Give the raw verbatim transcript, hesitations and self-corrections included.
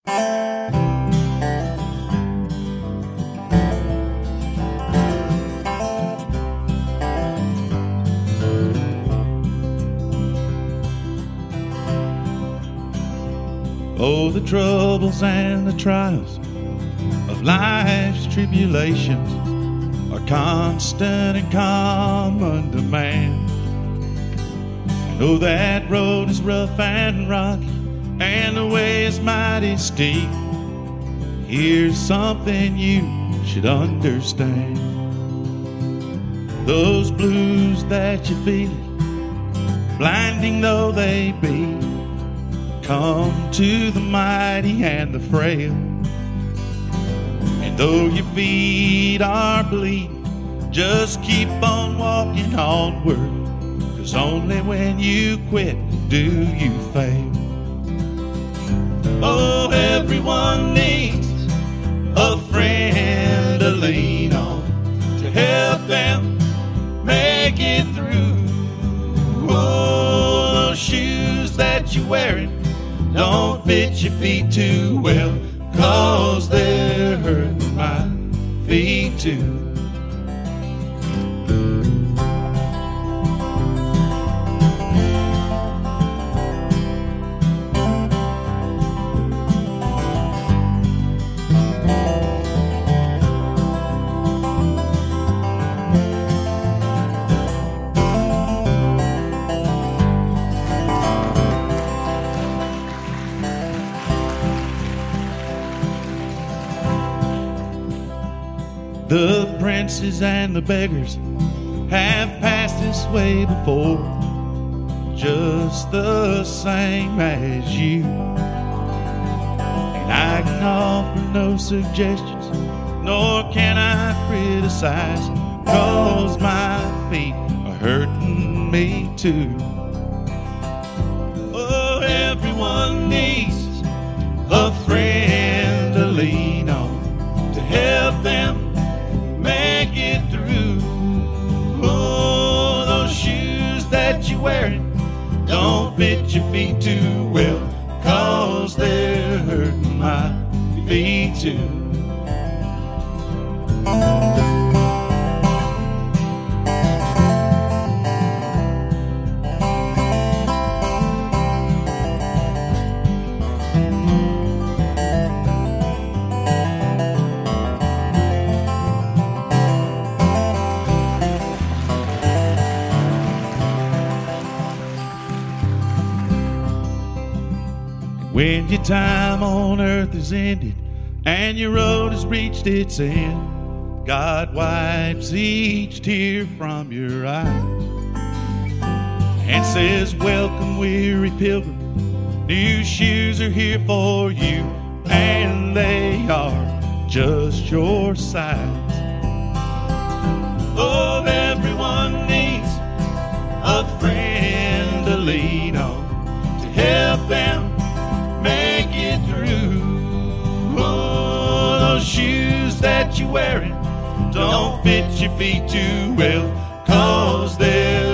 Oh, the troubles and the trials of life's tribulations are constant and common to man. Oh, that road is rough and rocky, and the way is mighty steep. Here's something you should understand. Those blues that you feel, blinding though they be, come to the mighty and the frail. And though your feet are bleeding, just keep on walking onward, 'cause only when you quit do you fail. Oh, everyone needs a friend to lean on to help them make it through. Oh, those shoes that you're wearing don't fit your feet too well, 'cause they're hurting my feet too. The princes and the beggars have passed this way before, just the same as you. And I can offer no suggestions, nor can I criticize, 'cause my feet are hurting me too. Oh, everyone needs a friend to lean on to help them make it through. Oh, those shoes that you're wearing don't fit your feet too well, 'cause they're hurting my feet too. When your time on earth is ended and your road has reached its end, God wipes each tear from your eyes and says, "Welcome, weary pilgrim, new shoes are here for you, and they are just your size." Oh, everyone needs a friend to lean on to help them make it through. Oh, those shoes that you're wearing don't fit your feet too well, 'cause they're